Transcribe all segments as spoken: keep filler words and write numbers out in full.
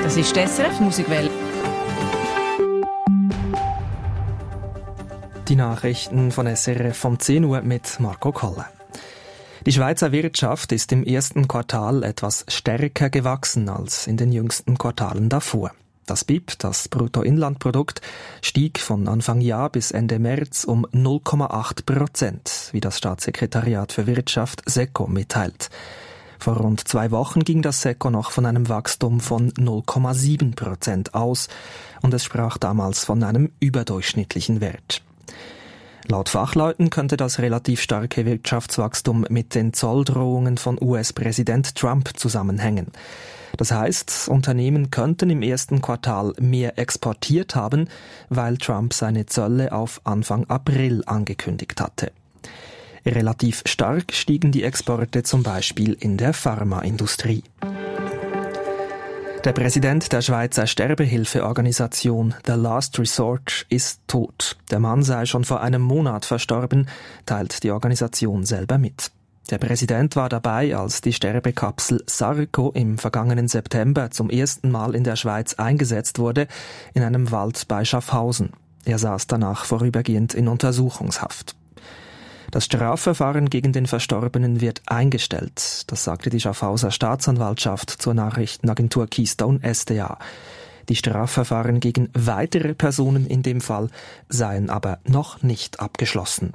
Das ist die S R F Musikwelle. Die Nachrichten von S R F um zehn Uhr mit Marco Kolle. Die Schweizer Wirtschaft ist im ersten Quartal etwas stärker gewachsen als in den jüngsten Quartalen davor. Das B I P, das Bruttoinlandprodukt, stieg von Anfang Jahr bis Ende März um null Komma acht Prozent, wie das Staatssekretariat für Wirtschaft SECO mitteilt. Vor rund zwei Wochen ging das SECO noch von einem Wachstum von null Komma sieben Prozent aus und es sprach damals von einem überdurchschnittlichen Wert. Laut Fachleuten könnte das relativ starke Wirtschaftswachstum mit den Zolldrohungen von U S-Präsident Trump zusammenhängen. Das heißt, Unternehmen könnten im ersten Quartal mehr exportiert haben, weil Trump seine Zölle auf Anfang April angekündigt hatte. Relativ stark stiegen die Exporte zum Beispiel in der Pharmaindustrie. Der Präsident der Schweizer Sterbehilfeorganisation The Last Resort ist tot. Der Mann sei schon vor einem Monat verstorben, teilt die Organisation selber mit. Der Präsident war dabei, als die Sterbekapsel Sarco im vergangenen September zum ersten Mal in der Schweiz eingesetzt wurde, in einem Wald bei Schaffhausen. Er saß danach vorübergehend in Untersuchungshaft. Das Strafverfahren gegen den Verstorbenen wird eingestellt, das sagte die Schaffhauser Staatsanwaltschaft zur Nachrichtenagentur Keystone S D A. Die Strafverfahren gegen weitere Personen in dem Fall seien aber noch nicht abgeschlossen.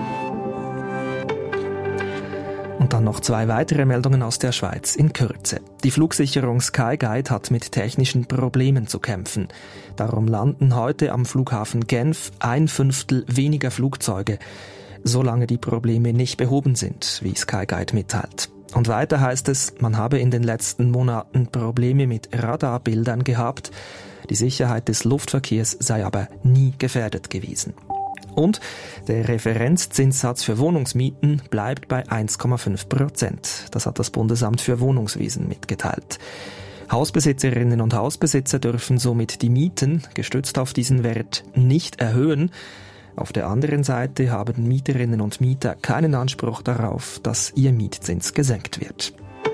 Und dann noch zwei weitere Meldungen aus der Schweiz in Kürze. Die Flugsicherung Skyguide hat mit technischen Problemen zu kämpfen. Darum landen heute am Flughafen Genf ein Fünftel weniger Flugzeuge, solange die Probleme nicht behoben sind, wie Skyguide mitteilt. Und weiter heißt es, man habe in den letzten Monaten Probleme mit Radarbildern gehabt. Die Sicherheit des Luftverkehrs sei aber nie gefährdet gewesen. Und der Referenzzinssatz für Wohnungsmieten bleibt bei eins Komma fünf Prozent. Das hat das Bundesamt für Wohnungswesen mitgeteilt. Hausbesitzerinnen und Hausbesitzer dürfen somit die Mieten, gestützt auf diesen Wert, nicht erhöhen. Auf der anderen Seite haben Mieterinnen und Mieter keinen Anspruch darauf, dass ihr Mietzins gesenkt wird.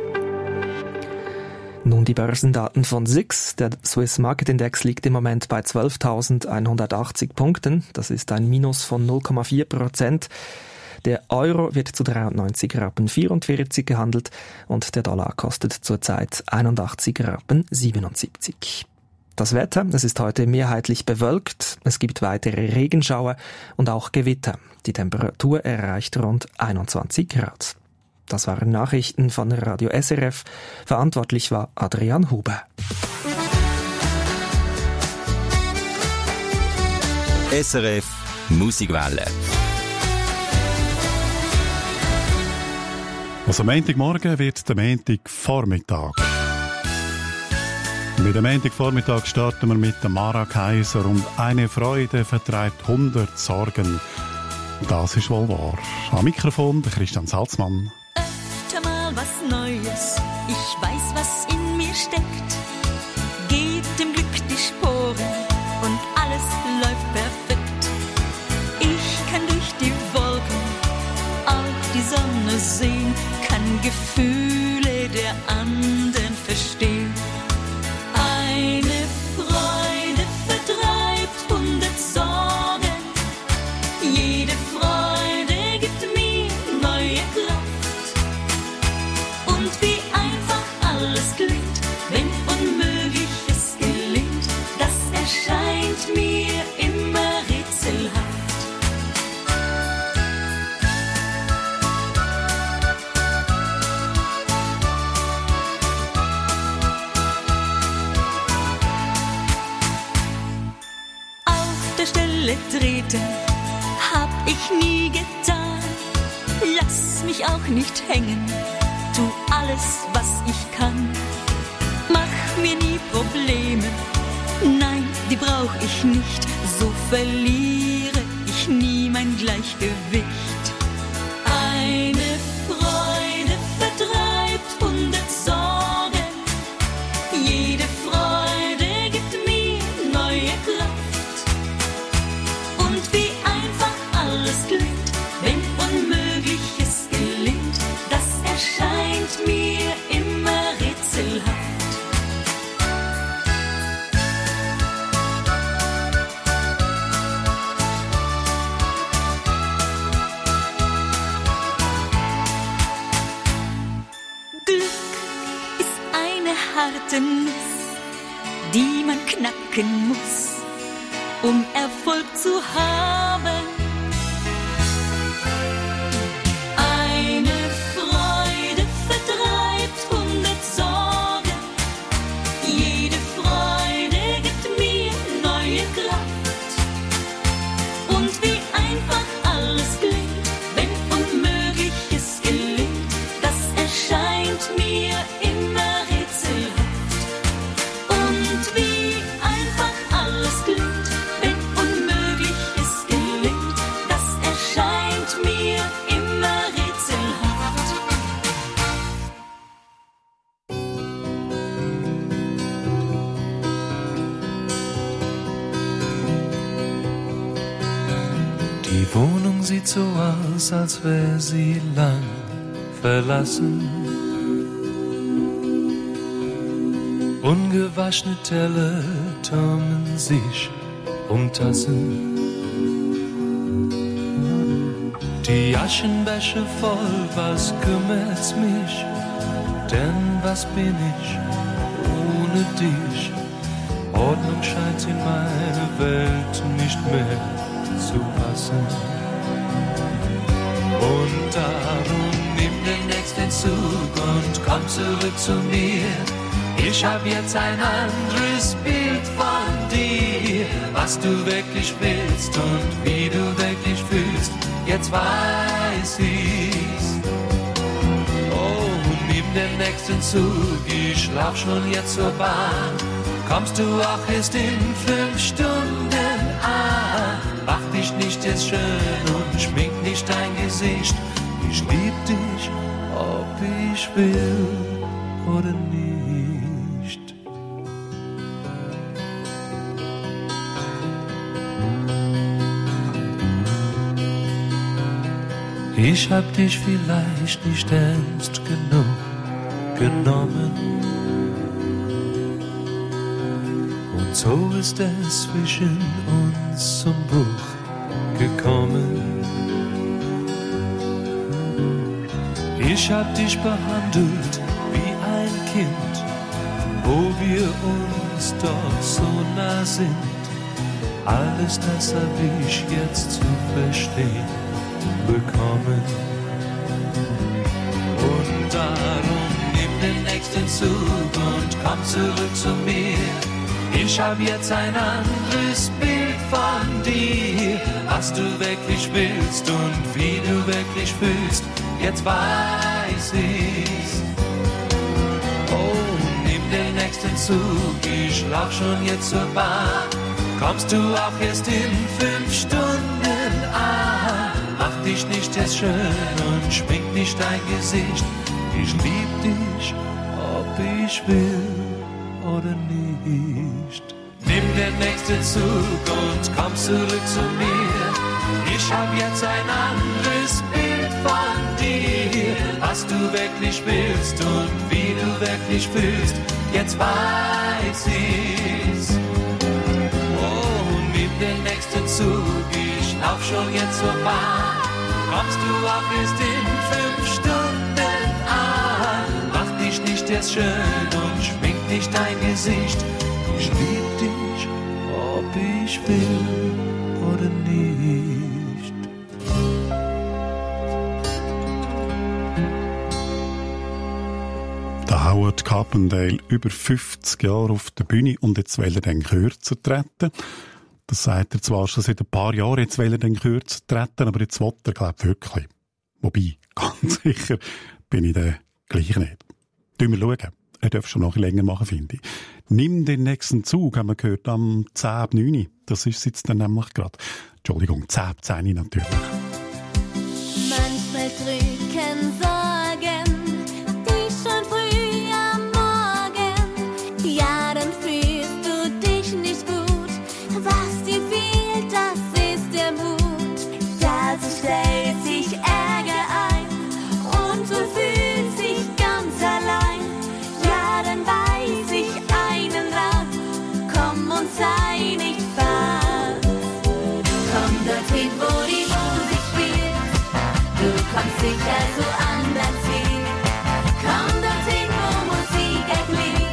Nun die Börsendaten von S I X. Der Swiss Market Index liegt im Moment bei zwölftausendeinhundertachtzig Punkten. Das ist ein Minus von null Komma vier Prozent. Der Euro wird zu dreiundneunzig Rappen vierundvierzig gehandelt und der Dollar kostet zurzeit einundachtzig Rappen siebenundsiebzig. Das Wetter, es ist heute mehrheitlich bewölkt, es gibt weitere Regenschauer und auch Gewitter. Die Temperatur erreicht rund einundzwanzig Grad. Das waren Nachrichten von Radio S R F. Verantwortlich war Adrian Huber. S R F Musikwelle. Also Montagmorgen wird der Montagvormittag. Mit dem Montagvormittag starten wir mit der Mara Kaiser und eine Freude vertreibt hundert Sorgen. Das ist wohl wahr. Am Mikrofon der Christian Salzmann. Öfter mal was Neues, ich weiß, was in mir steckt. Gebt dem Glück die Sporen und alles läuft perfekt. Ich kann durch die Wolken auch die Sonne sehen, kann Gefühle der anderen verstehen. Eine Freude vertreibt hundert Sorgen. Jede Freude gibt mir neue Kraft. Und wie einfach alles klingt, wenn Unmögliches gelingt, das erscheint mir immer rätselhaft. Stelle treten, hab ich nie getan. Lass mich auch nicht hängen, tu alles, was ich kann. Mach mir nie Probleme, nein, die brauch ich nicht. So verliere ich nie mein Gleichgewicht. Eine Freude vertreibt hundert Sorgen. Jede Freude gibt mir neue Kraft. Und wie einfach alles klingt, wenn Unmögliches gelingt, das erscheint mir immer rätselhaft. eine harte Nuss, die man knacken muss, um Erfolg zu haben. Eine Freude vertreibt hundert Sorgen, jede Freude gibt mir neue Kraft. Und wie einfach alles klingt, wenn Unmögliches gelingt, das erscheint mir immer rätselhaft. Und wie einfach alles klingt, wenn Unmögliches gelingt, das erscheint mir immer rätselhaft. Die Wohnung sieht so aus, als wäre sie lang verlassen. Ungewaschene Teller türmen sich um Tassen. Die Aschenbecher voll, was kümmert's mich? Denn was bin ich ohne dich? Ordnung scheint in meine Welt nicht mehr zu passen. Und darum nimm den nächsten Zug und komm zurück zu mir. Ich hab jetzt ein anderes Bild von dir, was du wirklich willst und wie du wirklich fühlst. Jetzt weiß ich's. Oh, nimm den nächsten Zug, ich lauf schon jetzt zur Bahn. Kommst du auch erst in fünf Stunden an? Mach dich nicht jetzt schön und schmink nicht dein Gesicht. Ich lieb dich, ob ich will oder nicht. Ich hab dich vielleicht nicht ernst genug genommen. Und so ist es zwischen uns zum Bruch gekommen. Ich hab dich behandelt wie ein Kind, wo wir uns doch so nah sind. Alles das hab ich jetzt zu verstehen bekommen. Und darum nimm den nächsten Zug und komm zurück zu mir. Ich hab jetzt ein anderes Bild von dir, was du wirklich willst und wie du wirklich fühlst. Jetzt weiß ich's. Oh, nimm den nächsten Zug, ich lauf schon jetzt zur Bahn. Kommst du auch erst in fünf Stunden an? Mach dich nicht erst schön und schmink nicht dein Gesicht. Ich lieb dich, ob ich will oder nicht. Nimm den nächsten Zug und komm zurück zu mir. Ich hab jetzt ein anderes Bild von dir, was du wirklich willst und wie du wirklich fühlst. Jetzt weiß ich's. Oh, nimm den nächsten Zug, ich lauf schon jetzt zur Bahn. Kommst du auch erst in fünf Stunden an? Mach dich nicht erst schön und schmink nicht dein Gesicht. Ich lieb dich, ob ich will oder nicht. Der Howard Carpendale, über fünfzig Jahre auf der Bühne und jetzt will er dann kürzer treten. Das sagt er zwar schon seit ein paar Jahren, jetzt will er dann kürzer treten, aber jetzt will er, glaube ich, wirklich. Wobei, ganz sicher bin ich dann gleich nicht. Schauen wir schauen. Er darf schon noch länger machen, finde ich. Nimm den nächsten Zug, haben wir gehört, am zehn ab neun. Das ist jetzt dann nämlich gerade. Entschuldigung, zehn ab zehn natürlich. Manchmal drücken Sorgen dich schon früh am Morgen. Ja, dann fühlst du dich nicht gut. Was dir fehlt, das ist der Mut. Da stellt sich Ärger ein und du fühlst dich ganz allein. Ja, dann weiß ich einen Rat. Komm und sei nicht fast. Komm dorthin, wo die Musik spielt. Du kommst sicher so anders hin. Komm dorthin, wo Musik erklingt.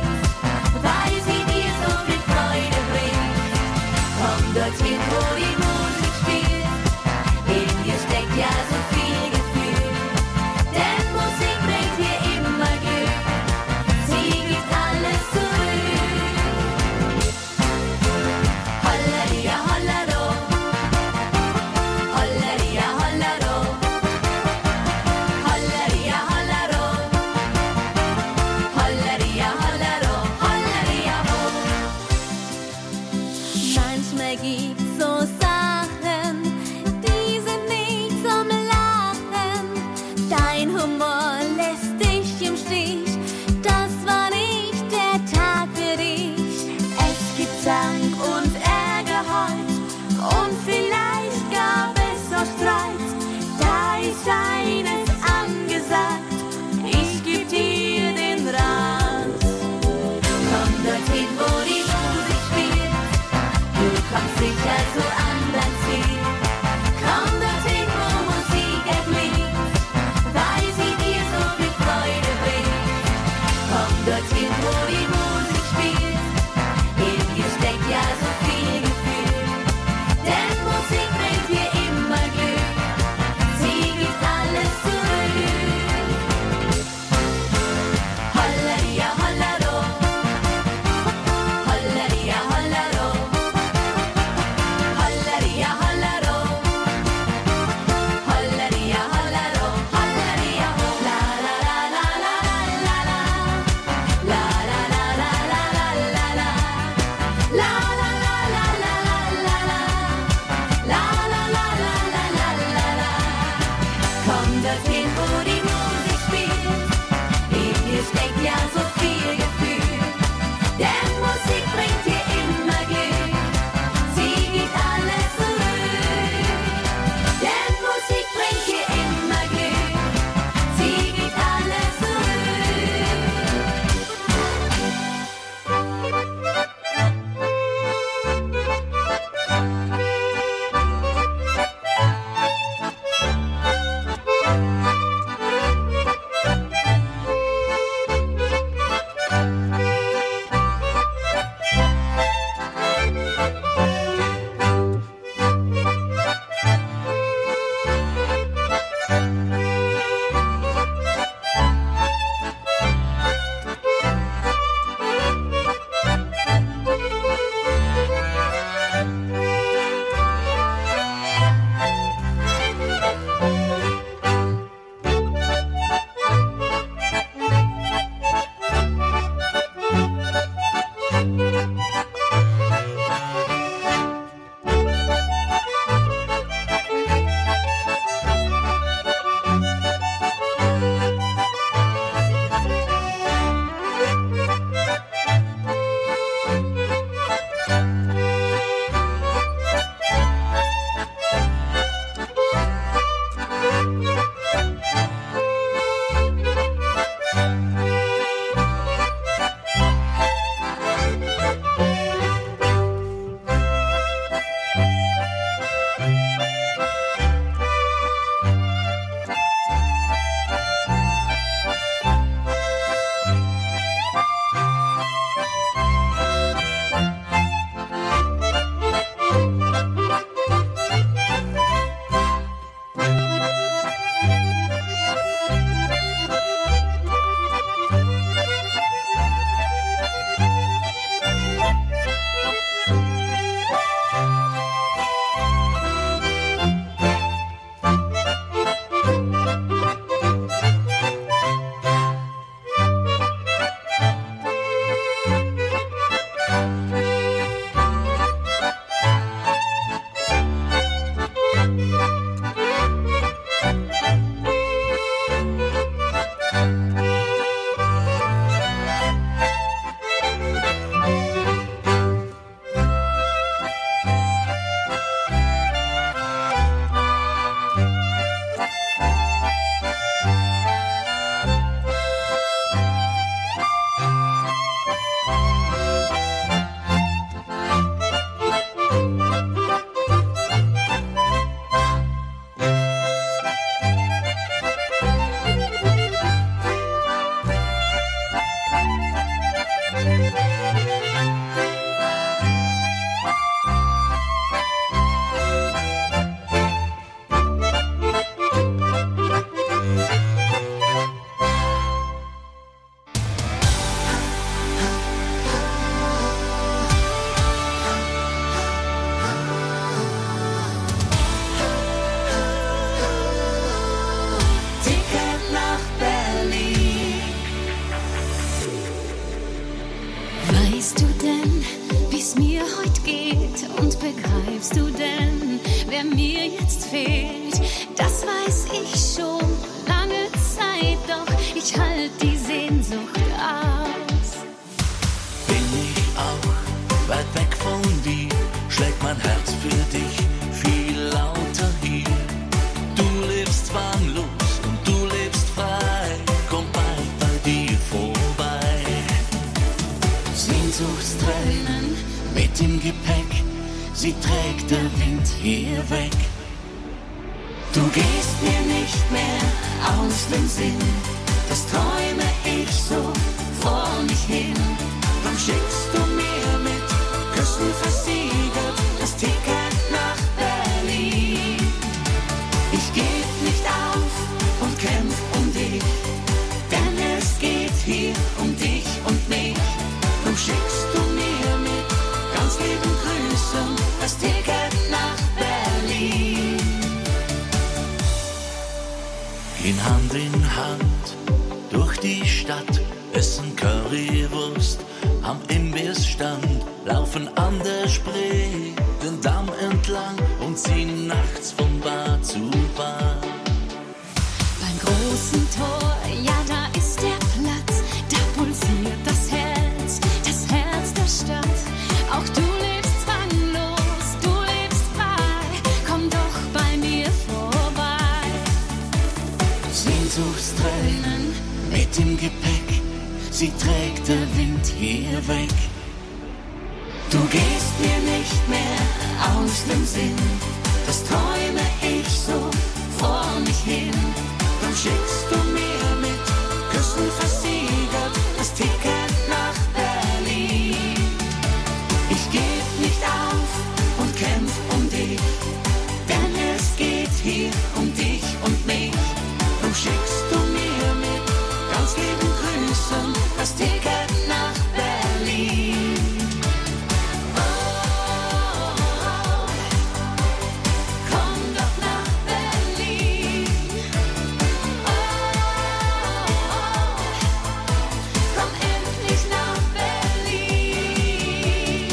dorthin, wo die Musik spielt. In ihr steckt ja so viel Gefühl, denn Musik bringt dir immer Glück. Sie gibt alles zurück. Holladia, hollado, holladia, hollado, holladia, hollado, holladia, hollado, holladia, ho. La la la la la la la, la la la la la la la la, la la la la la la la la, la la la la la la la la. Komm dorthin, wo die Musik spielt. In dir steckt ja so viel Gefühl, denn Musik bringt dir immer Glück. Sie gibt alles zurück, denn Musik bringt dir immer Glück. Sie gibt alles zurück. Weißt du denn, wie's mir heute geht? Und begreifst du denn, wer mir jetzt fehlt? Das weiß ich schon lange Zeit, doch ich halt die Sehnsucht aus. Bin ich auch weit weg von dir, schlägt mein Herz für dich viel lauter hier. Du lebst zwanglos und du lebst frei, komm bald bei dir vorbei. Sehnsuchtstränen mit im Gepäck, sie trägt der Wind hier weg. Du gehst mir nicht mehr aus dem Sinn, das träume ich so von mich hin. Drum schickst du mir mit Küssen versiegelt das Ticket nach Berlin. Ich geb nicht auf und kämpf um dich, denn es geht hier um dich und mich. Drum schickst du mir mit ganz lieben Grüßen das Ticket nach Berlin. Gehen Hand in Hand durch die Stadt, essen Currywurst am Imbissstand, laufen an der Spree den Damm entlang und ziehen nachts von Bar zu Bar. Beim großen Tor, ja, da ist der Platz, da pulsiert das Herz, das Herz der Stadt. Auch du lebst zwanglos, du lebst frei, komm doch bei mir vorbei. Sehnsuchtstränen mit dem Gepäck, sie trägt der Wind hier weg. Du gehst mir nicht mehr aus dem Sinn, das träume ich so vor mich hin. Dann schickst du mir mit Küssen versiegelt das Ticket nach Berlin. Ich geb nicht auf und kämpf um dich, denn es geht hier um dich und mich. Dann schickst du mir mit ganz lieben Grüßen das Ticket nach Berlin. Oh, oh, oh. Komm doch nach Berlin. Oh, oh, oh. Komm endlich nach Berlin.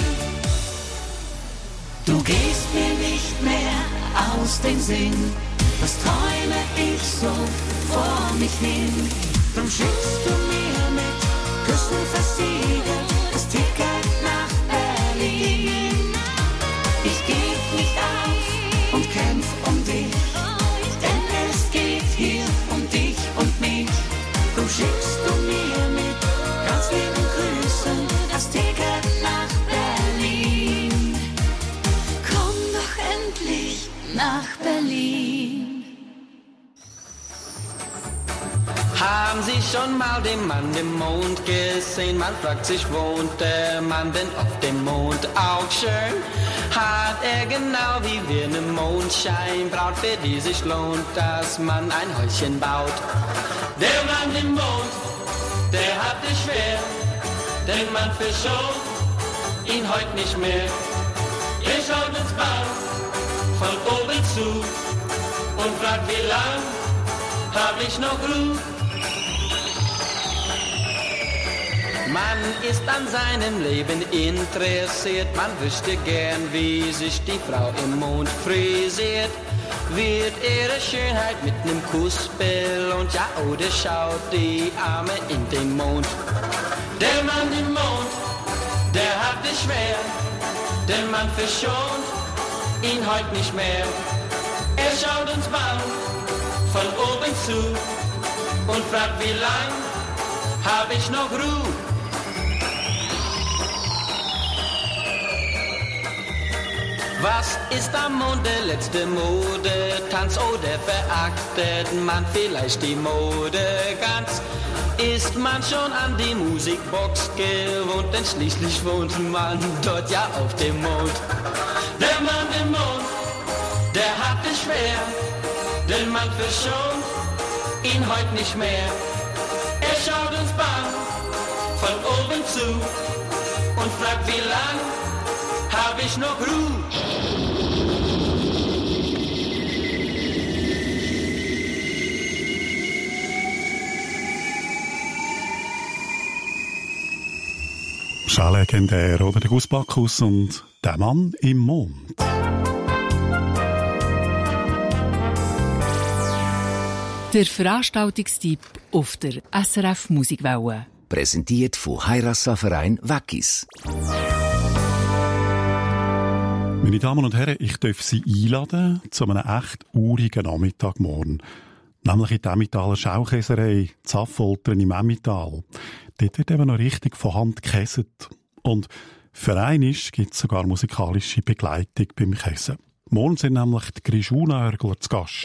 Du gehst mir nicht mehr aus dem Sinn, das träume ich so vor mich hin. Drum schickst du mir mit Küssen versiegelt das Ticket nach Berlin. Ich geb nicht auf und kämpf um dich, denn es geht hier um dich und mich. Drum schickst du mir mit ganz lieben Grüßen das Ticket nach Berlin. Komm doch endlich nach Berlin. Haben Sie schon mal den Mann im Mond gesehen? Man fragt sich, wohnt der Mann denn auf dem Mond auch schön? Hat er genau wie wir ne Mondscheinbraut, für die sich lohnt, dass man ein Häuschen baut? Der Mann im Mond, der hat es schwer, denn man verschont ihn heut nicht mehr. Er schaut uns bald von oben zu und fragt, wie lang hab ich noch Ruhe? Man ist an seinem Leben interessiert, man wüsste gern, wie sich die Frau im Mond frisiert. Wird ihre Schönheit mit nem Kuss belohnt, ja, oder schaut die Arme in den Mond? Der Mann im Mond, der hat es schwer, denn man verschont ihn heut nicht mehr. Er schaut uns bald von oben zu und fragt, wie lang hab ich noch Ruhe? Was ist am Mond der letzte Modetanz? Oder verachtet man vielleicht die Mode ganz? Ist man schon an die Musikbox gewohnt? Denn schließlich wohnt man dort ja auf dem Mond. Der Mann im Mond, der hat es schwer, denn man verschont ihn heut nicht mehr. Er schaut uns bang von oben zu und fragt, wie lang hab ich noch Ruhe? Schon legendär, oder? Der Gus Bacchus und der Mann im Mond. Der Veranstaltungstipp auf der S R F Musikwelle. Präsentiert von Heirassa-Verein Wackis. Meine Damen und Herren, ich darf Sie einladen zu einem echt urigen Nachmittagmorgen. Nämlich in die Emmentaler Schaukäserei, Zaffoltern im Emmental. Dort wird eben noch richtig von Hand gekäset. Und für einmal gibt es sogar musikalische Begleitung beim Käsen. Morgen sind nämlich die Grischuna-Örgler zu Gast.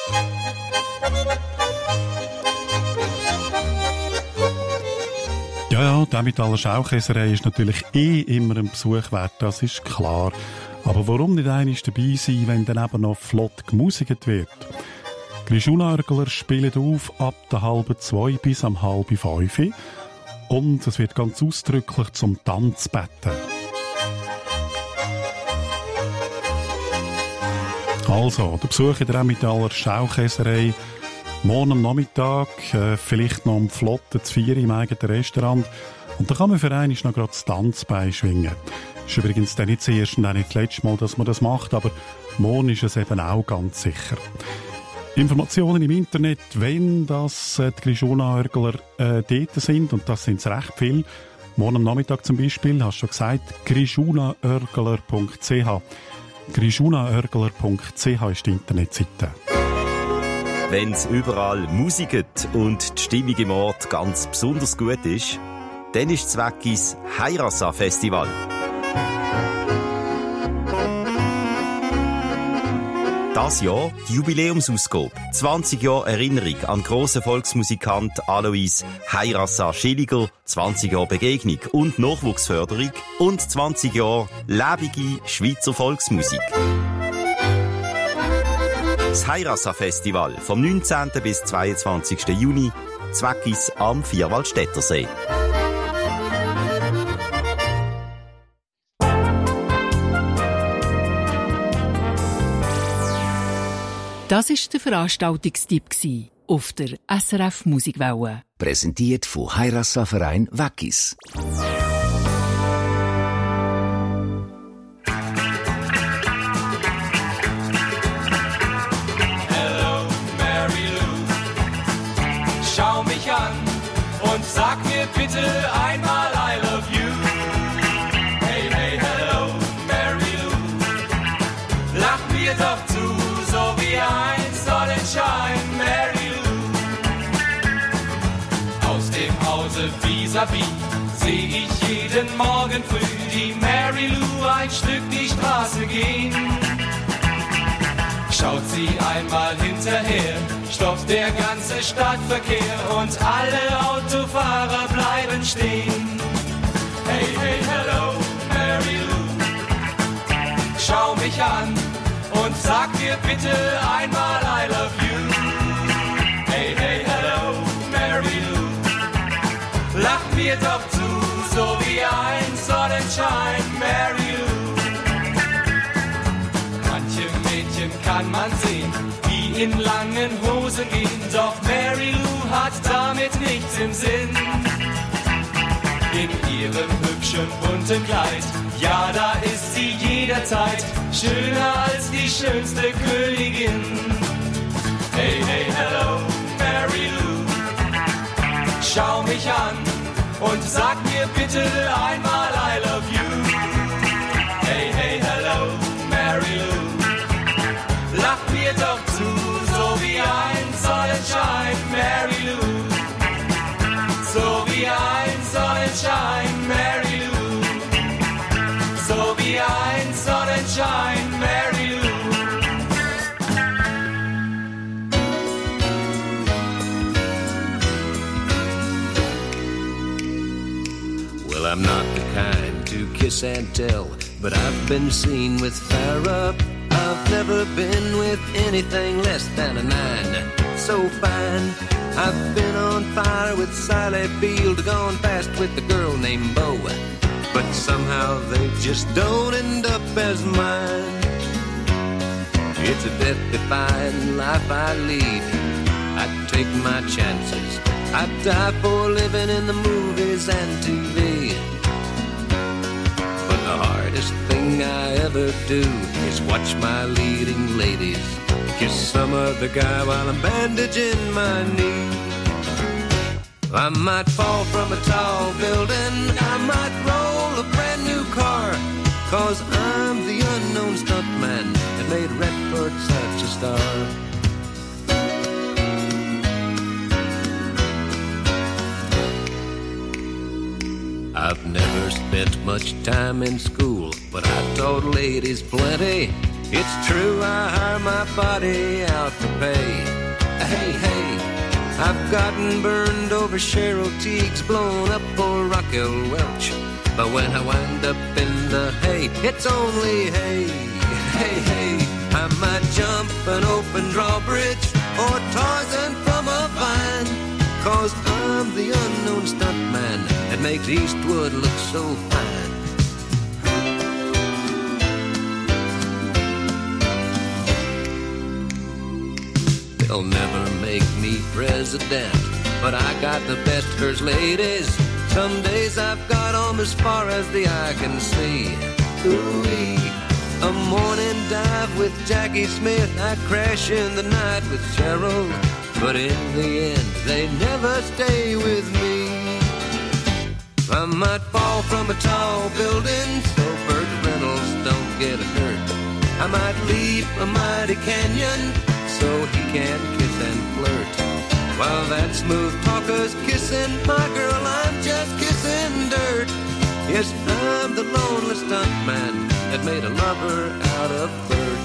Ja, Ja, ja, der mit aller Schaukäserei ist natürlich eh immer ein Besuch wert, das ist klar. Aber warum nicht einmal dabei sein, wenn dann eben noch flott gemusikt wird? Grischunörgler spielen auf ab der halben zwei bis am halben fünf. Und es wird ganz ausdrücklich zum Tanz gebeten. Also, der Besuch in der Emmentaler Schaukäserei, morgen am Nachmittag, äh, vielleicht noch um flotten zu vier im eigenen Restaurant. Und da kann man für einmal noch gerade das Tanzbein schwingen. Das ist übrigens dann nicht das erste und auch nicht das letzte Mal, dass man das macht, aber morgen ist es eben auch ganz sicher. Informationen im Internet, wenn das äh, die Grischunörgler äh, dort sind, und das sind recht viel. Morgen am Nachmittag zum Beispiel, hast du schon gesagt, grischunörgler punkt c h. grischunörgler punkt c h ist die Internetseite. Wenn's überall musiket und die Stimmung im Ort ganz besonders gut ist, dann ist Wackis Hayrassa-Festival. Das Jahr die Jubiläumsausgabe. zwanzig Jahre Erinnerung an grossen Volksmusikant Alois Hayrassa Schilliger, zwanzig Jahre Begegnung und Nachwuchsförderung und zwanzig Jahre lebende Schweizer Volksmusik. Das Hayrassa-Festival vom neunzehnten bis zweiundzwanzigsten Juni, Wackis am Vierwaldstättersee. Das war der Veranstaltungstipp auf der S R F Musikwelle. Präsentiert von Hayrassa Verein Wackis. Hello, Mary Lou. Schau mich an und sag mir bitte einmal I love you. Hey, hey, hello, Mary Lou. Lach mir doch zu. So wie ein Sonnenschein, Mary Lou. Aus dem Hause vis-à-vis seh ich jeden Morgen früh die Mary Lou ein Stück die Straße gehen. Schaut sie einmal hinterher, stoppt der ganze Stadtverkehr und alle Autofahrer bleiben stehen. Hey, hey, hello, Mary Lou. Schau mich an und sag mir bitte einmal I love you. Hey, hey, hello, Mary Lou. Lach mir doch zu, so wie ein Sonnenschein, Mary Lou. Manche Mädchen kann man sehen, die in langen Hosen gehen, doch Mary Lou hat damit nichts im Sinn. In ihrem hübschen bunten Kleid, ja, da ist sie jederzeit schöner als die schönste Königin. Hey, hey, hello, Mary Lou. Schau mich an und sag mir bitte einmal I love you. Hey, hey, hello, Mary Lou. Lach mir doch zu, so wie ein Sonnenschein, Mary Lou. So wie ein Sonnenschein, Mary Lou. So wie ein Sonnenschein, Mary Lou. Well, I'm not the kind to kiss and tell, but I've been seen with Farrah. I've never been with anything less than a nine. So fine. I've been on fire with Sally Field, gone fast with a girl named Bo, but somehow they just don't end up as mine. It's a death-defying life I lead. I take my chances. I die for living in the movies and T V. But the hardest thing I ever do is watch my leading ladies kiss some other guy while I'm bandaging my knee. I might fall from a tall building, I might roll a brand new car, 'cause I'm the unknown stuntman that made Redford such a star. I've never spent much time in school, but I taught ladies plenty. It's true, I hire my body out to pay. Hey, hey, I've gotten burned over Cheryl Teagues, blown up for flock will welch. But when I wind up in the hay, it's only hay, hey, hey. I might jump an open drawbridge or Tarzan from a vine, 'cause I'm the unknown stuntman that makes Eastwood look so fine. They'll never make me president, but I got the best first ladies. Some days I've got 'em as far as the eye can see. Ooh-wee. A morning dive with Jackie Smith, I crash in the night with Cheryl, but in the end they never stay with me. I might fall from a tall building so Burt Reynolds don't get hurt. I might leap a mighty canyon so he can kiss and flirt. While that smooth talker's kissing my girl, I'm just kissing dirt. Yes, I'm the lonely stuntman that made a lover out of Bert.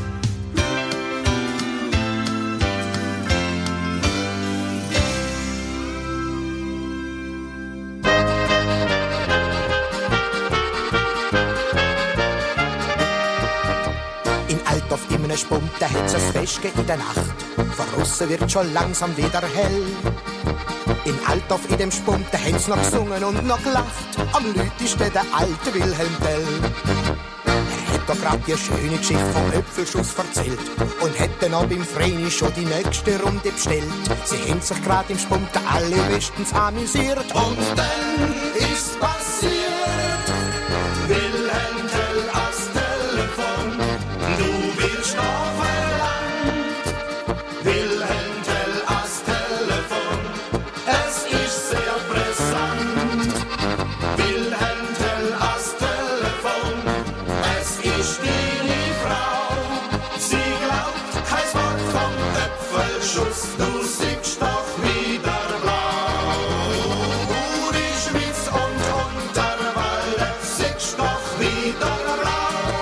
In Altdorf in einem Spund, da hätt's es festgehen in der Nacht. Von Russen wird schon langsam wieder hell. In Altdorf in dem Spund, da hätt's noch gesungen und noch gelacht. Am lütesten der alte Wilhelm Tell. Er hat doch grad die schöne Geschichte vom Äpfelschuss erzählt und hätte noch beim Vreni schon die nächste Runde bestellt. Sie haben sich grad im Spund alle bestens amüsiert. Und dann ist passiert, Wilhelm Tell ans Telefon, du wirst noch verlangt. Wilhelm Tell ans Telefon, es ist sehr brisant. Wilhelm Tell ans Telefon, es ist deine Frau. Sie glaubt kein Wort vom Äpfelschuss, du siehst doch wieder blau. Uri Schwitz und Unterwalde, siehst doch wieder blau.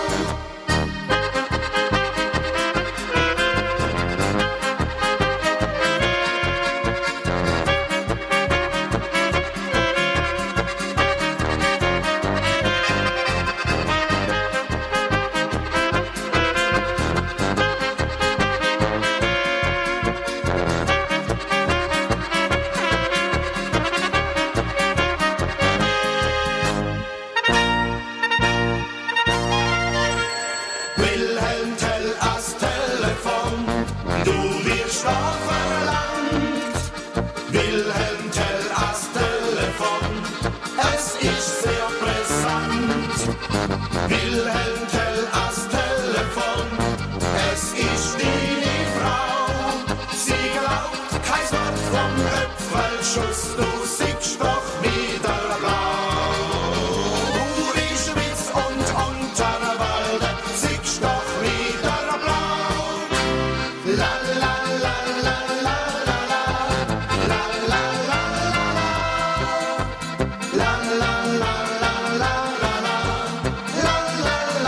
Wilhelm Tell ans Telefon, du wirst noch verlangt. Wilhelm Tell ans Telefon, es ist sehr brisant. Wilhelm Tell ans Telefon, es ist deine Frau. Sie glaubt kein Wort vom Äpfelschuss, du siehst doch wieder blau. Uri Schwitz und Unterwalde, siehst doch wieder blau. La la la la la la la, la la la la la, la la la la la la, la la la la la.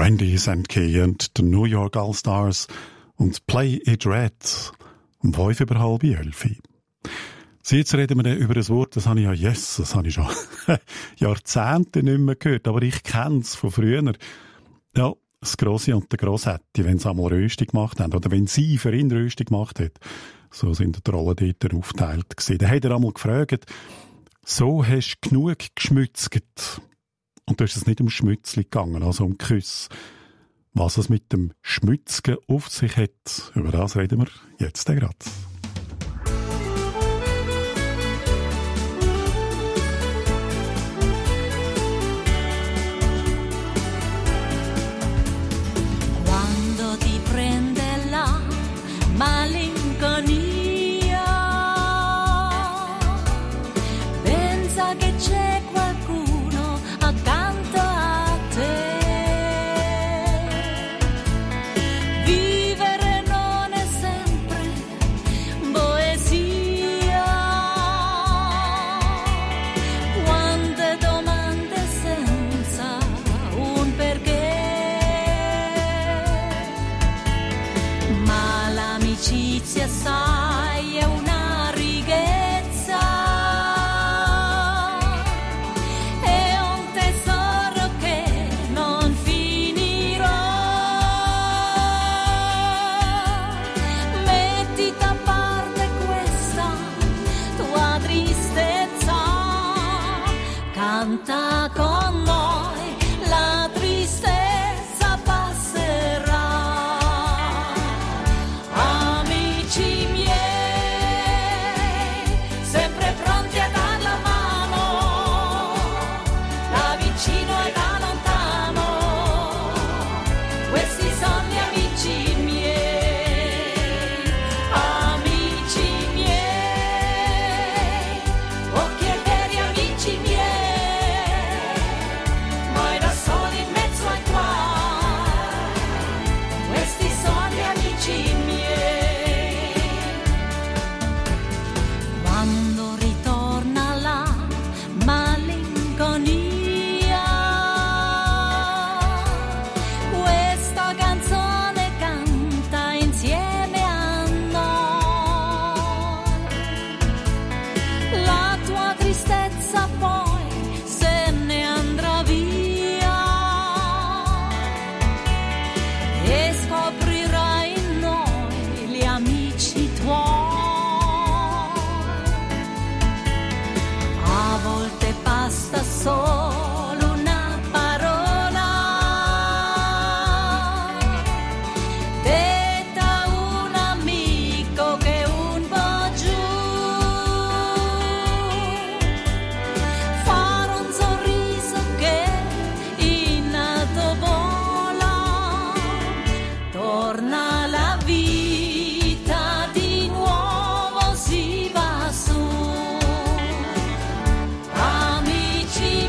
Randy Saint Key und die New York All-Stars und Play It Red um fünf über halb elf. So, jetzt reden wir über ein Wort, das habe ich ja, yes, das habe ich schon Jahrzehnte nicht mehr gehört, aber ich kenne es von früher. Ja, das Grossi und der Grossetti, wenn sie einmal Rösti gemacht haben, oder wenn sie für ihn Rösti gemacht hat, so sind die Rollen dort aufgeteilt gewesen. Da hat er einmal gefragt, so hast du genug geschmützget. Und da ist es nicht um Schmützli gegangen, also um Küsse. Was es mit dem Schmützgen auf sich hat, über das reden wir jetzt gerade. Quando ti prende la malinconia, pensa che c'è qualcuno accanto a te. Vivere non è sempre poesia. Quante domande senza un perché. Ma l'amicizia, sai, è una righezza, è un tesoro che non finirà. Metti da parte questa tua tristezza, canta con noi, la tristezza passerà. Amici miei, sempre pronti a dar la mano, da vicino e da lontano, questi sono gli amici miei. Amici miei, occhi e veri amici miei, noi da soli in mezzo ai guai, questi sono gli amici miei. Quando ritorna la malinconia, questa canzone canta insieme a noi. La tua tristezza poi se ne andrà via e scoprirai in noi gli amici tuoi. A volte basta solo una parola, detta un amico che un po' giù, fare un sorriso che in alto vola, torna la vita di nuovo, si va su. Amici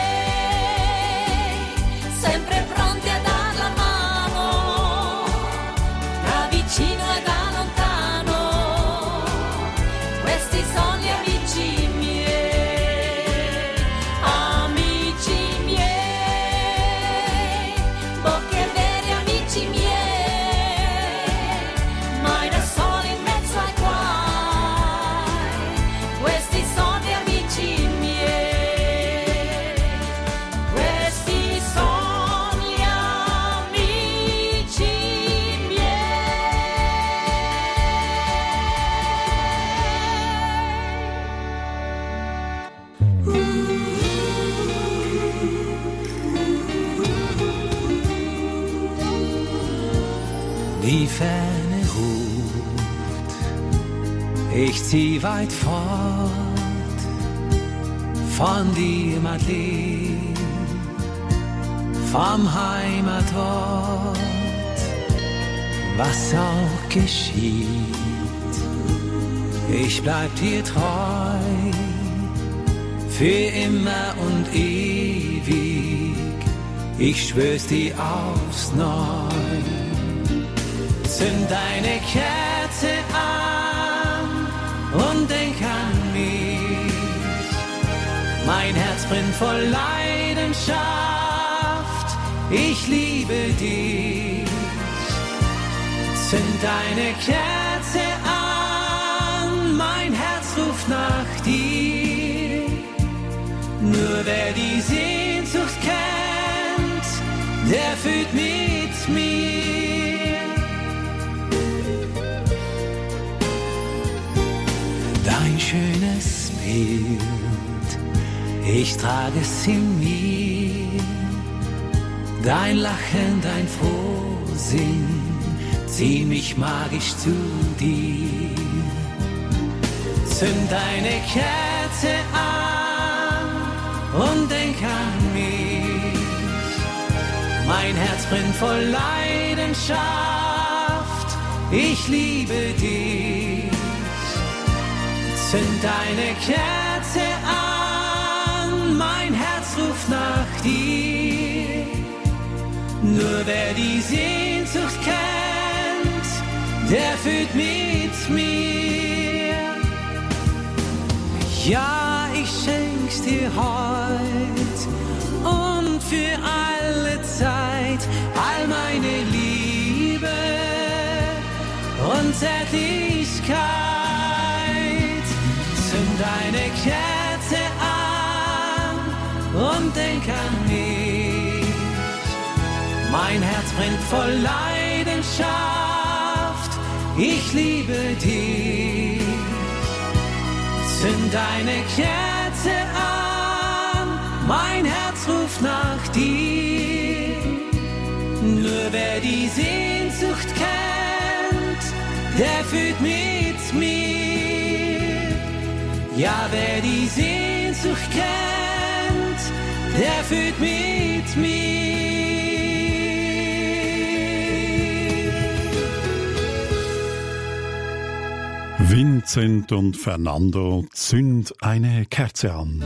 miei, sempre pronti a dar la mano, da vicino e da lontano, questi sono gli amici miei. Amici miei, pochi e veri amici miei, mai da soli in mezzo ai guai, questi sono gli amici miei. Questi sono gli amici Die Ferne ruft, ich zieh weit fort von dir, Madeleine, vom Heimatort. Was auch geschieht, ich bleib dir treu, für immer und ewig, ich schwör's dir aufs Neu. Zünd deine Kerze an und denk an mich. Mein Herz brennt voll Leidenschaft, ich lieb liebe dich. Zünd deine Kerze an, mein Herz ruft nach dir. Nur wer die Sehnsucht kennt, der fühlt mit mir. Dein schönes Bild, ich trage es in mir. Dein Lachen, dein Frohsinn, zieh mich magisch zu dir. Zünd deine Kerze an und denk an mich. Mein Herz brennt voll Leidenschaft, ich liebe dich. Zünd deine Kerze an, mein Herz ruft nach dir. Nur wer die Sehnsucht kennt, der fühlt mit mir. Ja, ich schenk's dir heut und für alle Zeit all meine Liebe und Zärtlichkeit. Zünd deine Kerze an und denk an mich. Mein Herz brennt voll Leidenschaft, ich liebe dich. Zünd deine Kerze an, mein Herz ruft nach dir. Nur wer die Sehnsucht kennt, der fühlt mit mir. Ja, wer die Sehnsucht kennt, der fühlt mit mir. Vincent und Fernando, zünd eine Kerze an.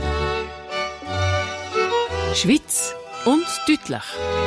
Schweiz und deutlich.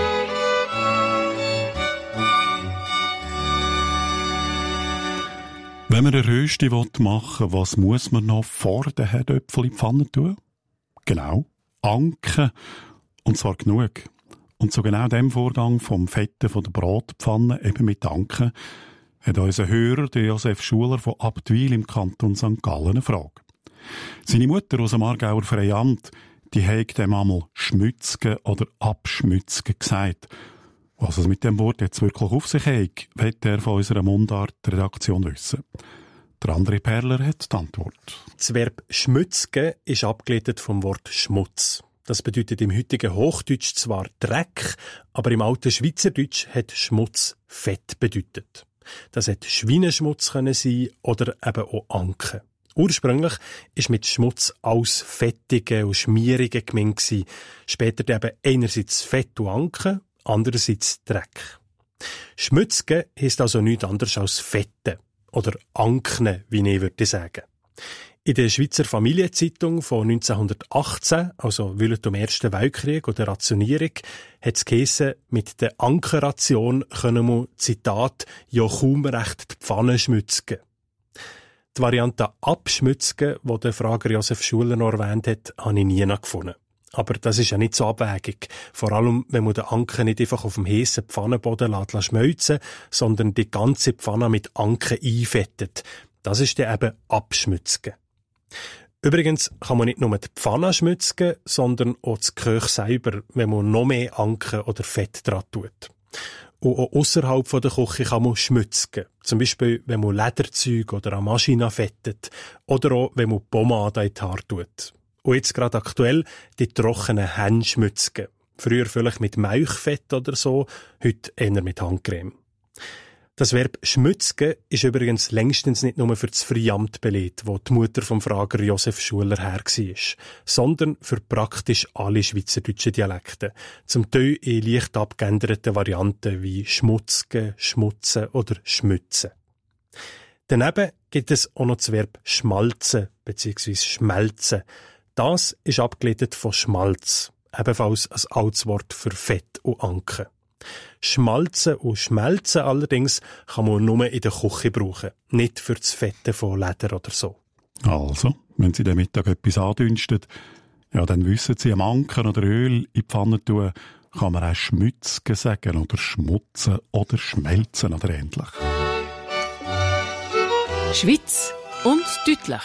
Wenn man eine Rösti machen will, was muss man noch vor den Herdöpfel in die Pfanne tun? Genau, anken. Und zwar genug. Und zu genau dem Vorgang vom Fetten von der Bratpfanne, eben mit Anken, hat unser Hörer, der Josef Schuler von Abtwil im Kanton Sankt Gallen, eine Frage. Seine Mutter aus dem Aargauer Freiamt, die hat dem einmal schmützgen oder abschmützgen gesagt. Was es mit dem Wort jetzt wirklich auf sich hat, wird er von unserer Mundart-Redaktion wissen. Der André Perler hat die Antwort. Das Verb schmützgen ist abgeleitet vom Wort Schmutz. Das bedeutet im heutigen Hochdeutsch zwar Dreck, aber im alten Schweizerdeutsch hat Schmutz Fett bedeutet. Das hätte Schweineschmutz können sein oder eben auch Anken. Ursprünglich ist mit Schmutz alles Fettige und Schmierige gemeint gewesen. Später eben einerseits Fett und Anken, andererseits Dreck. Schmützgen heisst also nichts anderes als Fette oder Ankne, wie ich würde sagen. In der Schweizer Familienzeitung von neunzehnhundertachtzehn, also während dem Ersten Weltkrieg oder Rationierung, hat es geheissen, mit der Ankenration können wir, Zitat, ja kaum recht die Pfanne schmützgen. Die Variante abschmützgen, die der Frager Josef Schuler noch erwähnt hat, habe ich nie gefunden. Aber das ist ja nicht so abwägig. Vor allem, wenn man den Anken nicht einfach auf dem heissen Pfannenboden lässt schmelzen, sondern die ganze Pfanne mit Anken einfettet. Das ist dann eben abschmützgen. Übrigens kann man nicht nur die Pfanne schmützgen, sondern auch das Köch selber, wenn man noch mehr Anken oder Fett dran tut. Und auch ausserhalb der Küche kann man schmützgen. Zum Beispiel, wenn man Lederzeug oder eine Maschine fettet. Oder auch, wenn man Pomade in die Haare tut. Und jetzt gerade aktuell die trockenen Hände schmützgen. Früher vielleicht mit Milchfett oder so, heute eher mit Handcreme. Das Verb schmützgen ist übrigens längstens nicht nur für das Freiamt belegt, wo die Mutter vom Frager Josef Schuler her war, sondern für praktisch alle schweizerdeutschen Dialekte. Zum Teil in leicht abgeänderten Varianten wie schmutzgen, schmutzen oder schmützen. Daneben gibt es auch noch das Verb schmalzen bzw. schmelzen. Das ist abgeleitet von Schmalz, ebenfalls ein altes Wort für Fett und Anken. Schmalzen und Schmelzen allerdings kann man nur in der Küche brauchen, nicht für das Fetten von Leder oder so. Also, wenn Sie den Mittag etwas andünstet, ja, dann wissen Sie, am Anken oder Öl in die Pfanne tun, kann man auch schmutzgen sagen oder schmutzen oder schmelzen oder ähnlich. Schweiz und deutlich.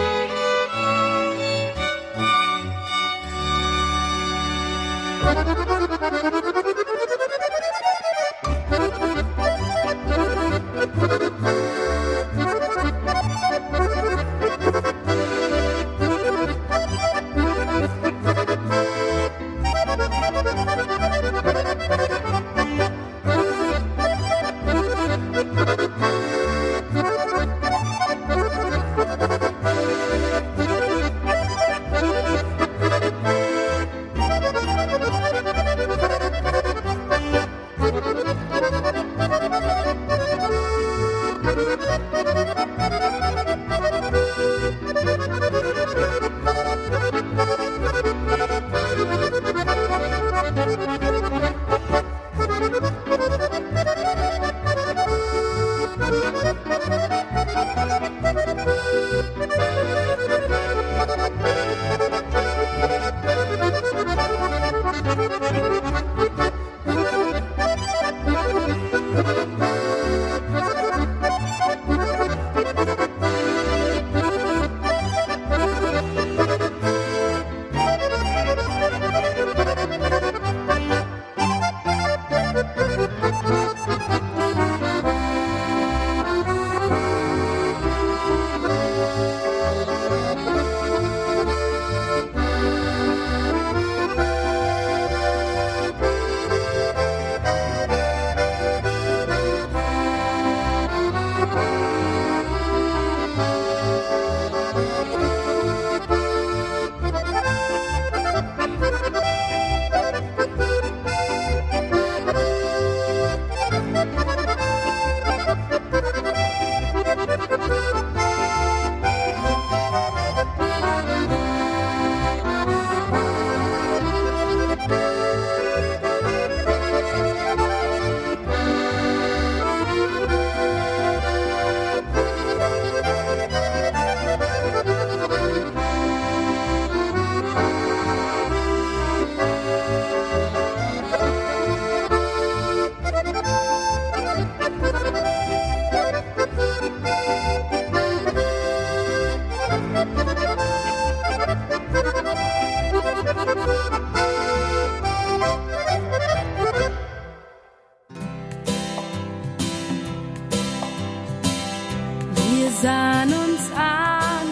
sahen uns an,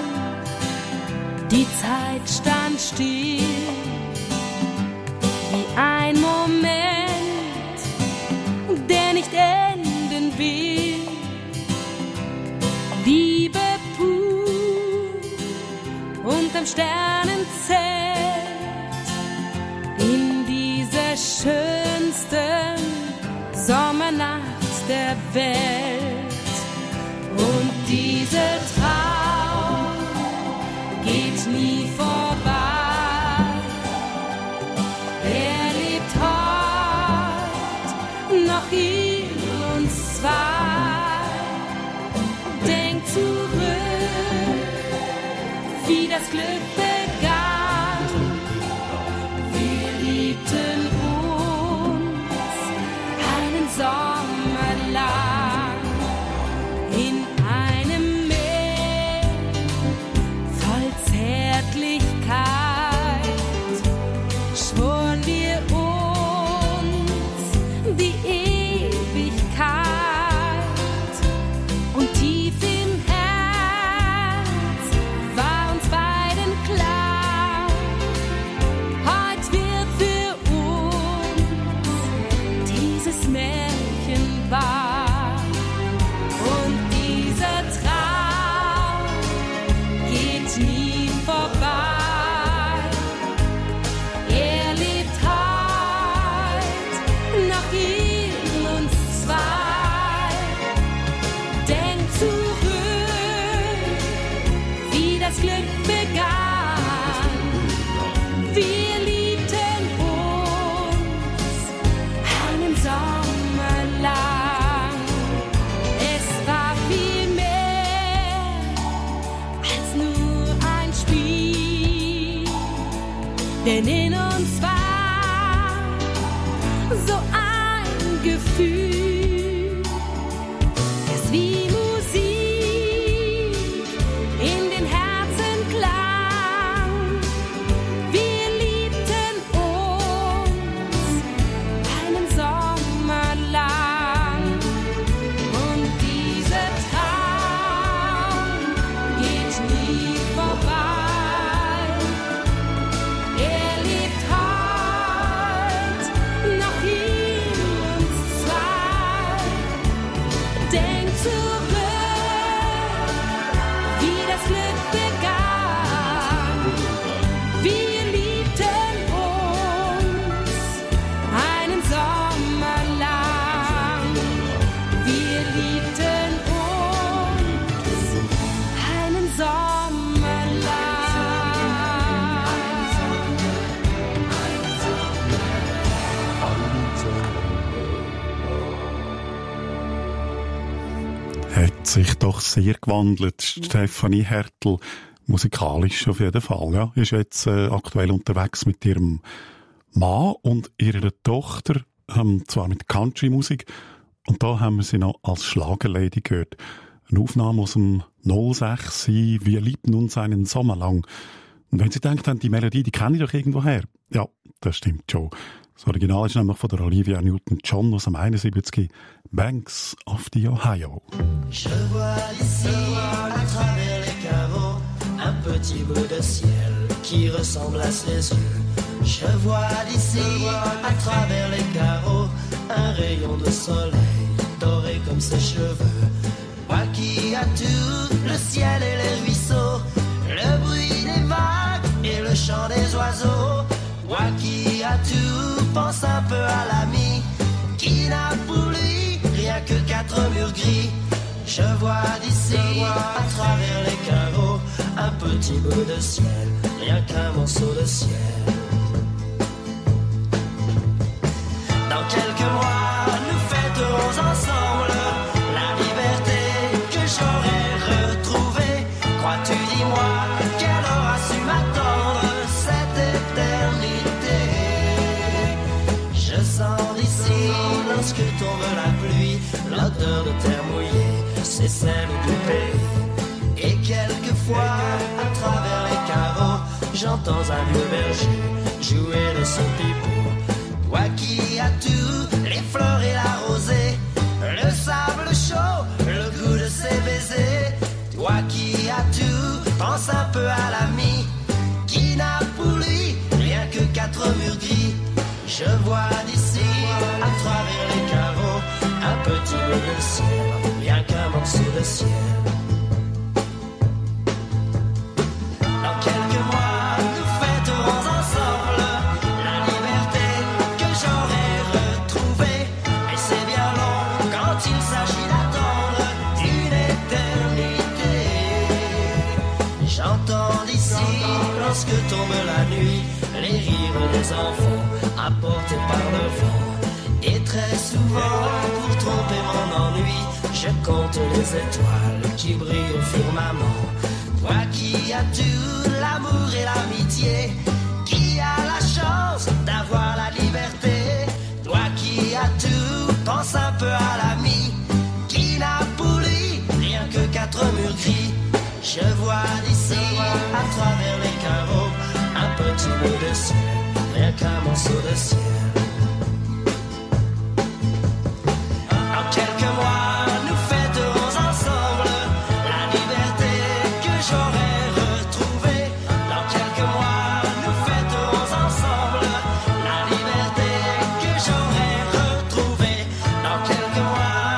die Zeit stand still, wie ein Moment, der nicht enden will. Liebe pur unterm Sternenzelt, in dieser schönsten Sommernacht der Welt. Und dieser Traum geht nie vorbei. Er lebt heute noch in uns zwei. Denk zurück, wie das Glück begann. Wir liebten uns einen Sommer lang. Schworen wir uns die Ewigkeit und tief im Herz war uns beiden klar, heute wird für uns dieses Märchen wahr und dieser Traum geht nie vorbei. Das Glück begann, wir liebten uns einen Sommer lang. Es war viel mehr als nur ein Spiel, denn in uns war hat sich doch sehr gewandelt. Stefanie Hertel, musikalisch auf jeden Fall, ja, ist jetzt äh, aktuell unterwegs mit ihrem Mann und ihrer Tochter, ähm, zwar mit Country-Musik. Und da haben wir sie noch als Schlagerlady gehört. Eine Aufnahme aus dem null sechs, wir liebten uns einen Sommer lang. Und wenn Sie denken, die Melodie, die kenne ich doch irgendwoher. Ja, das stimmt schon. Das Original ist nämlich von der Olivia Newton-John aus dem einundsiebzig, Banks of the Ohio. Je vois ici, à travers les carreaux, un petit bout de ciel qui ressemble à ses yeux. Je vois d'ici, à travers les carreaux, un rayon de soleil doré comme ses cheveux. Moi qui a tout, le ciel et les ruisseaux, le bruit des vagues et le chant des oiseaux. Moi qui a tout, pense un peu à l'ami qui n'a pour lui rien que quatre murs gris. Je vois d'ici, à travers les carreaux, un petit bout de ciel, rien qu'un morceau de ciel. Dans quelques mois, nous fêterons ensemble la liberté que j'aurais retrouvée. Crois-tu, dis-moi, qu'elle aura su m'attendre cette éternité? Je sens d'ici, lorsque tombe la pluie, l'odeur de terre mouillée, c'est celle du pays. Et quelquefois, à travers les carreaux, j'entends un vieux berger jouer de son pipeau. Toi qui as tout, les fleurs et la rosée, le sable chaud, le goût de ses baisers. Toi qui as tout, pense un peu à l'ami qui n'a pour lui rien que quatre murs gris. Je vois d'ici, à travers les carreaux, un petit bout de ciel, rien qu'un morceau de ciel. Dans quelques mois, nous fêterons ensemble la liberté que j'aurais retrouvée. Et c'est bien long quand il s'agit d'attendre une éternité. J'entends d'ici, lorsque tombe la nuit, les rires des enfants apportés par le vent. Et très souvent, pour tromper mon ennui, je compte les étoiles qui brillent au firmament. Toi qui as tout, l'amour et l'amitié, qui a la chance d'avoir la liberté. Toi qui as tout, pense un peu à l'ami qui n'a pour lui rien que quatre murs gris. Je vois d'ici, à travers les carreaux, un petit bout de ciel, rien qu'un morceau de ciel. En quelques mois, nous fêterons ensemble la liberté que j'aurais retrouvée. Dans quelques mois, nous fêterons ensemble la liberté que j'aurais retrouvée. Dans quelques mois,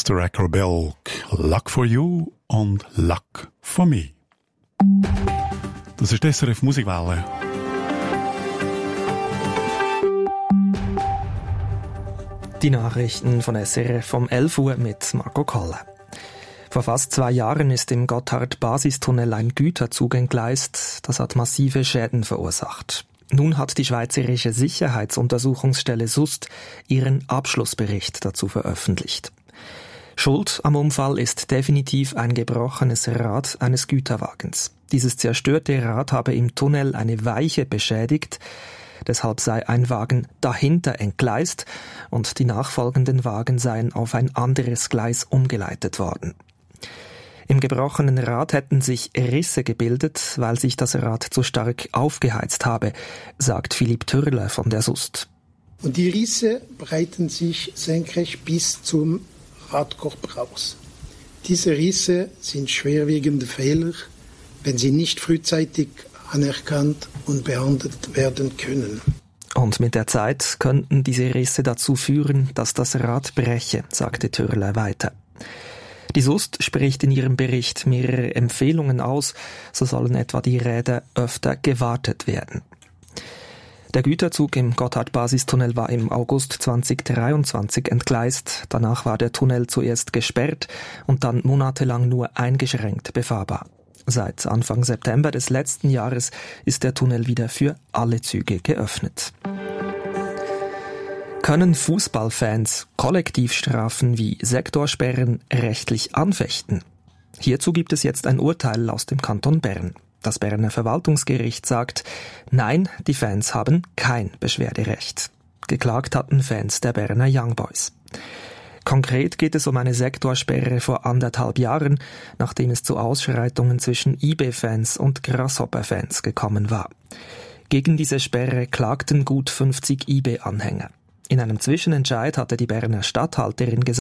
Mister Acrobelk, Luck for You und Luck for Me. Das ist S R F Musikwelle. Die Nachrichten von S R F um elf Uhr mit Marco Kolle. Vor fast zwei Jahren ist im Gotthard-Basistunnel ein Güterzug entgleist. Das hat massive Schäden verursacht. Nun hat die Schweizerische Sicherheitsuntersuchungsstelle S U S T ihren Abschlussbericht dazu veröffentlicht. Schuld am Unfall ist definitiv ein gebrochenes Rad eines Güterwagens. Dieses zerstörte Rad habe im Tunnel eine Weiche beschädigt. Deshalb sei ein Wagen dahinter entgleist und die nachfolgenden Wagen seien auf ein anderes Gleis umgeleitet worden. Im gebrochenen Rad hätten sich Risse gebildet, weil sich das Rad zu stark aufgeheizt habe, sagt Philipp Türler von der S U S T. Und die Risse breiten sich senkrecht bis zum Radkorb raus. Diese Risse sind schwerwiegende Fehler, wenn sie nicht frühzeitig anerkannt und behandelt werden können. Und mit der Zeit könnten diese Risse dazu führen, dass das Rad breche, sagte Türler weiter. Die S U S T spricht in ihrem Bericht mehrere Empfehlungen aus, so sollen etwa die Räder öfter gewartet werden. Der Güterzug im Gotthard-Basistunnel war im August zweitausenddreiundzwanzig entgleist. Danach war der Tunnel zuerst gesperrt und dann monatelang nur eingeschränkt befahrbar. Seit Anfang September des letzten Jahres ist der Tunnel wieder für alle Züge geöffnet. Können Fußballfans Kollektivstrafen wie Sektorsperren rechtlich anfechten? Hierzu gibt es jetzt ein Urteil aus dem Kanton Bern. Das Berner Verwaltungsgericht sagt, nein, die Fans haben kein Beschwerderecht. Geklagt hatten Fans der Berner Young Boys. Konkret geht es um eine Sektorsperre vor anderthalb Jahren, nachdem es zu Ausschreitungen zwischen I B-Fans und Grasshopper-Fans gekommen war. Gegen diese Sperre klagten gut fünfzig I B-Anhänger. In einem Zwischenentscheid hatte die Berner Statthalterin gesagt,